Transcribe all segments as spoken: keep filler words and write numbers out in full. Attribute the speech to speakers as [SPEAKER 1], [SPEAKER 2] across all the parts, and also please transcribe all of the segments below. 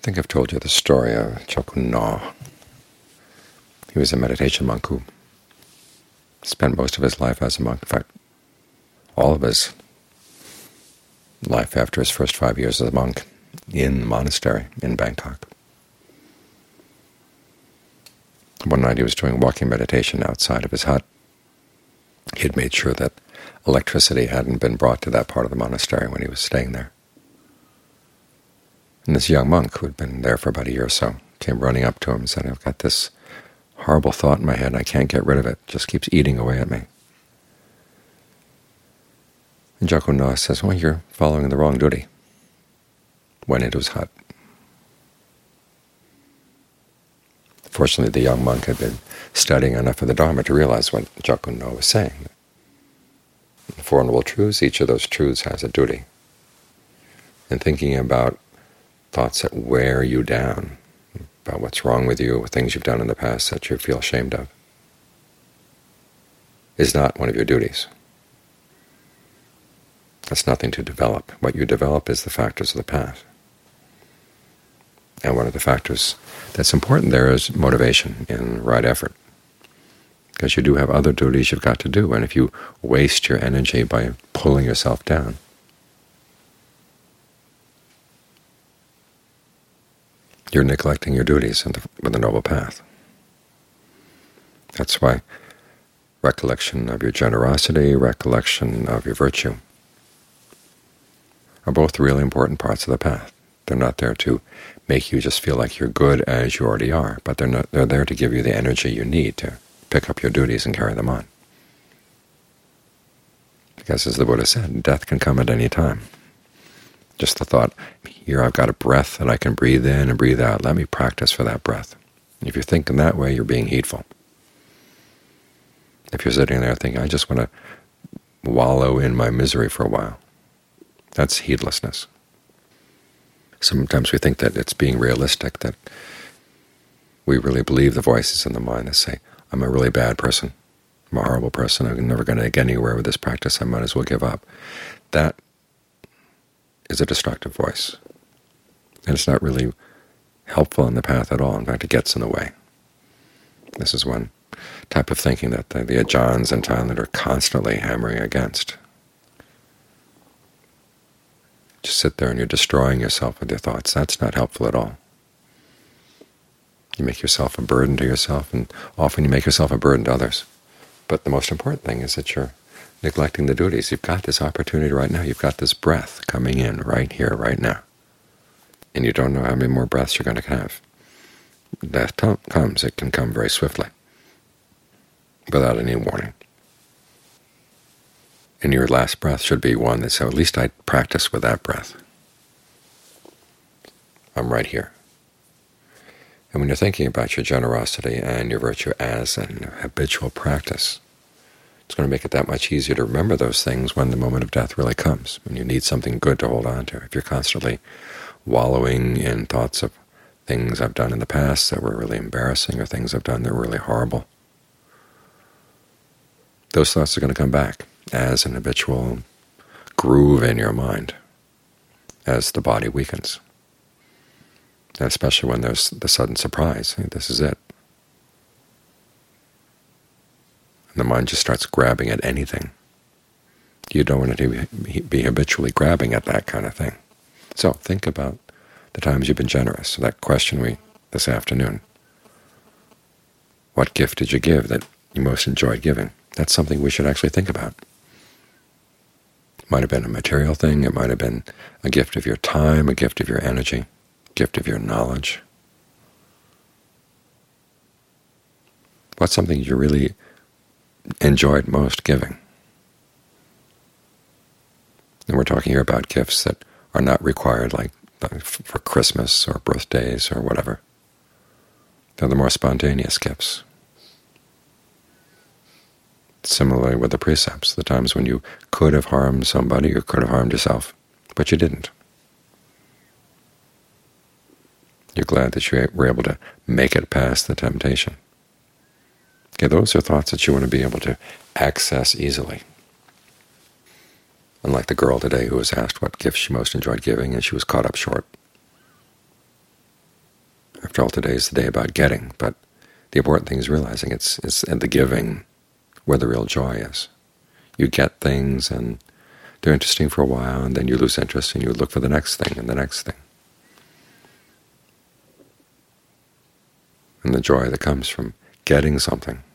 [SPEAKER 1] think I've told you the story of Chokun No. He was a meditation monk who spent most of his life as a monk. In fact, all of his life after his first five years as a monk in the monastery in Bangkok. One night he was doing walking meditation outside of his hut. He had made sure that electricity hadn't been brought to that part of the monastery when he was staying there. And this young monk, who had been there for about a year or so, came running up to him and said, "I've got this horrible thought in my head, and I can't get rid of it. It just keeps eating away at me." And Chokun No says, "Well, you're following the wrong duty." Went into his hut. Fortunately, the young monk had been studying enough of the Dharma to realize what Chokun No was saying. The Four Noble Truths, each of those truths has a duty. And thinking about thoughts that wear you down, about what's wrong with you, things you've done in the past that you feel ashamed of, is not one of your duties. That's nothing to develop. What you develop is the factors of the past. And one of the factors that's important there is motivation in right effort, because you do have other duties you've got to do, and if you waste your energy by pulling yourself down, you're neglecting your duties in the, in the Noble Path. That's why recollection of your generosity, recollection of your virtue are both really important parts of the path. They're not there to make you just feel like you're good as you already are, but they're, not, they're there to give you the energy you need to pick up your duties and carry them on. Because as the Buddha said, death can come at any time. Just the thought, here I've got a breath that I can breathe in and breathe out. Let me practice for that breath. And if you're thinking that way, you're being heedful. If you're sitting there thinking, I just want to wallow in my misery for a while, that's heedlessness. Sometimes we think that it's being realistic, that we really believe the voices in the mind that say, I'm a really bad person, I'm a horrible person, I'm never going to get anywhere with this practice, I might as well give up. That is a destructive voice, and it's not really helpful in the path at all. In fact, it gets in the way. This is one type of thinking that the, the Ajahns in Thailand are constantly hammering against. Just sit there and you're destroying yourself with your thoughts. That's not helpful at all. You make yourself a burden to yourself, and often you make yourself a burden to others. But the most important thing is that you're neglecting the duties. You've got this opportunity right now. You've got this breath coming in right here, right now. And you don't know how many more breaths you're going to have. Death comes. It can come very swiftly, without any warning. And your last breath should be one that says, at least I practice with that breath. I'm right here. And when you're thinking about your generosity and your virtue as an habitual practice, it's going to make it that much easier to remember those things when the moment of death really comes, when you need something good to hold on to. If you're constantly wallowing in thoughts of things I've done in the past that were really embarrassing or things I've done that were really horrible, those thoughts are going to come back as an habitual groove in your mind as the body weakens, and especially when there's the sudden surprise. Hey, this is it. And the mind just starts grabbing at anything. You don't want to be habitually grabbing at that kind of thing. So think about the times you've been generous. That question we this afternoon, what gift did you give that you most enjoyed giving? That's something we should actually think about. It might have been a material thing. It might have been a gift of your time, a gift of your energy, a gift of your knowledge. What's something you really enjoyed most giving? And we're talking here about gifts that are not required, like for Christmas or birthdays or whatever. They're the more spontaneous gifts. Similarly with the precepts, the times when you could have harmed somebody or could have harmed yourself, but you didn't. You're glad that you were able to make it past the temptation. Okay, those are thoughts that you want to be able to access easily. Unlike the girl today who was asked what gift she most enjoyed giving, and she was caught up short. after all, today is the day about getting, but the important thing is realizing it's, it's in the giving where the real joy is. You get things, and they're interesting for a while, and then you lose interest, and you look for the next thing and the next thing. And the joy that comes from getting something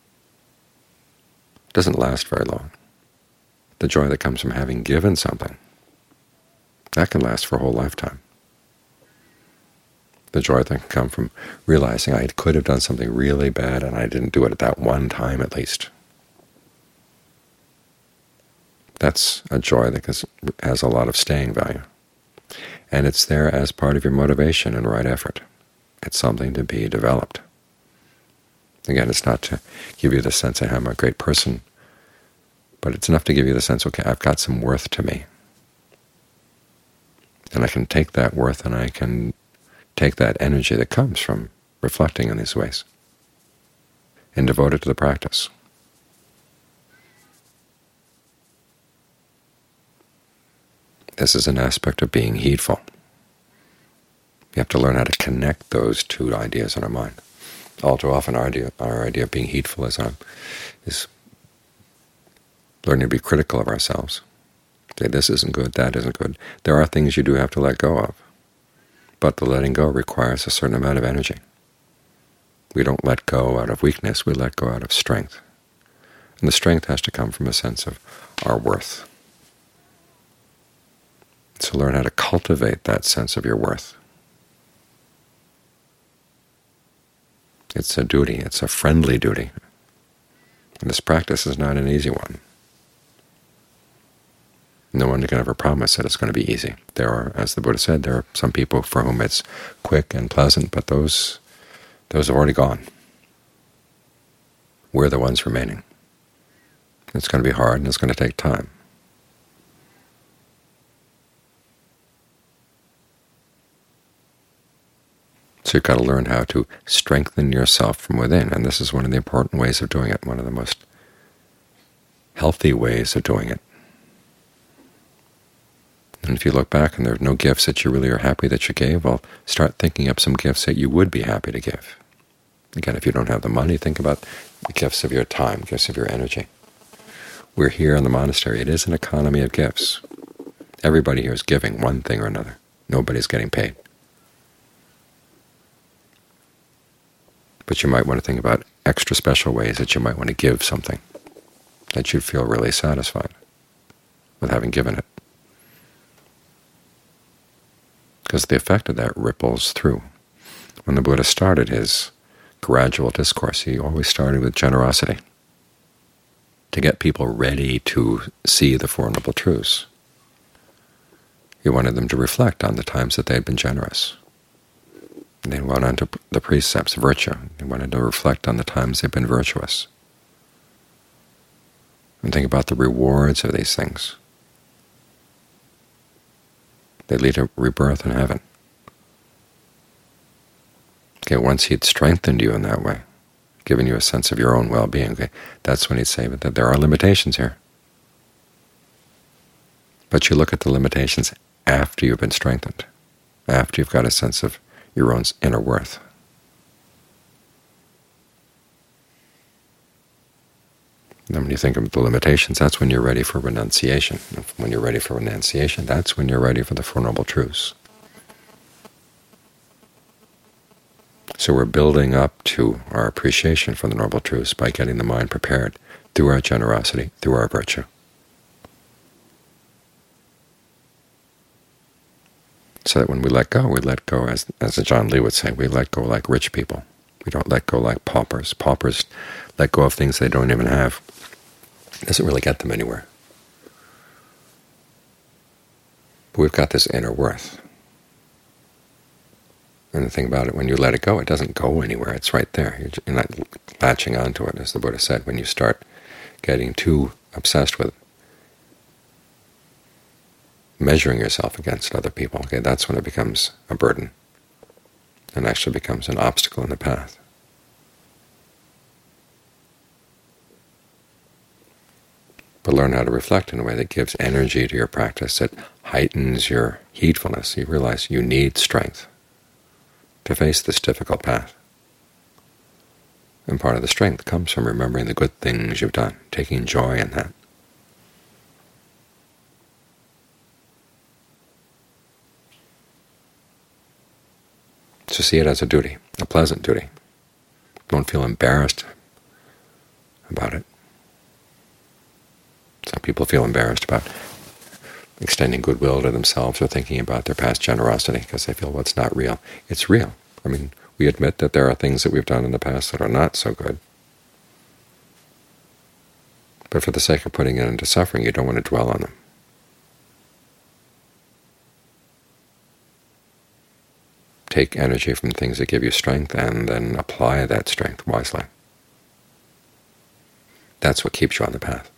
[SPEAKER 1] doesn't last very long. The joy that comes from having given something, that can last for a whole lifetime. The joy that can come from realizing I could have done something really bad and I didn't do it at that one time at least. That's a joy that has a lot of staying value. And it's there as part of your motivation and right effort. It's something to be developed. Again, it's not to give you the sense that I'm a great person, but it's enough to give you the sense, okay, I've got some worth to me. And I can take that worth and I can take that energy that comes from reflecting in these ways and devote it to the practice. This is an aspect of being heedful. You have to learn how to connect those two ideas in our mind. All too often our idea, our idea of being heedful is, um, is learning to be critical of ourselves. Say, this isn't good, that isn't good. There are things you do have to let go of, but the letting go requires a certain amount of energy. We don't let go out of weakness, we let go out of strength. And the strength has to come from a sense of our worth. So learn how to cultivate that sense of your worth. It's a duty, it's a friendly duty. And this practice is not an easy one. No one can ever promise that it's going to be easy. There are, as the Buddha said, there are some people for whom it's quick and pleasant, but those, those have already gone. We're the ones remaining. It's going to be hard and it's going to take time. So you've got to learn how to strengthen yourself from within, and this is one of the important ways of doing it, one of the most healthy ways of doing it. And if you look back and there are no gifts that you really are happy that you gave, well, start thinking up some gifts that you would be happy to give. Again, if you don't have the money, think about the gifts of your time, gifts of your energy. We're here in the monastery. It is an economy of gifts. Everybody here is giving one thing or another. Nobody's getting paid. But you might want to think about extra special ways that you might want to give something that you'd feel really satisfied with having given it. Because the effect of that ripples through. When the Buddha started his gradual discourse, he always started with generosity, to get people ready to see the Four Noble Truths. He wanted them to reflect on the times that they had been generous. And they went on to the precepts of virtue. They wanted to reflect on the times they've been virtuous. And think about the rewards of these things. They lead to rebirth in heaven. Okay, once he'd strengthened you in that way, given you a sense of your own well-being, okay, that's when he'd say that there are limitations here. But you look at the limitations after you've been strengthened, after you've got a sense of your own inner worth. And when you think of the limitations, that's when you're ready for renunciation. And when you're ready for renunciation, that's when you're ready for the Four Noble Truths. So we're building up to our appreciation for the Noble Truths by getting the mind prepared through our generosity, through our virtue. So that when we let go, we let go, as, as John Lee would say, we let go like rich people. We don't let go like paupers. Paupers let go of things they don't even have. It doesn't really get them anywhere. But we've got this inner worth. And the thing about it, when you let it go, it doesn't go anywhere. It's right there. You're, you're not latching onto it, as the Buddha said. When you start getting too obsessed with measuring yourself against other people, okay, that's when it becomes a burden and actually becomes an obstacle in the path. But learn how to reflect in a way that gives energy to your practice, that heightens your heedfulness. You realize you need strength. to face this difficult path. And part of the strength comes from remembering the good things you've done, taking joy in that. So see it as a duty, a pleasant duty. Don't feel embarrassed about it. Some people feel embarrassed about extending goodwill to themselves or thinking about their past generosity because they feel, well, it's not real. It's real. I mean, we admit that there are things that we've done in the past that are not so good. But for the sake of putting it into suffering, you don't want to dwell on them. Take energy from things that give you strength and then apply that strength wisely. That's what keeps you on the path.